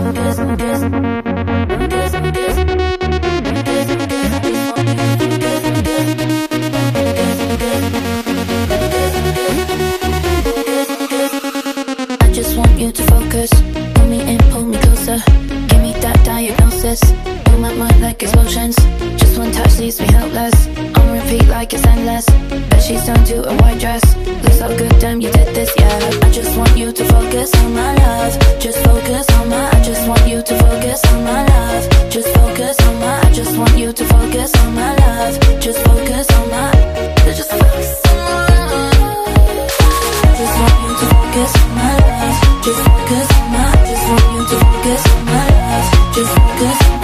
just want you to focus. Pull me in, pull me closer. Give me that diagnosis. Fill my mind like explosions. Just one touch leaves me helpless. On repeat like it's endless. Bet she's turned to a white dress. Looks so good, damn you did this, yeah. I just want you to focus on my love. Just focus on my, I just want you to focus on my love. Just focus on my, I just want you to focus on my love. Just focus on my, just focus on my love. I just want you to focus on my love. Just focus on my, I just want you to focus on my love. Just focus on my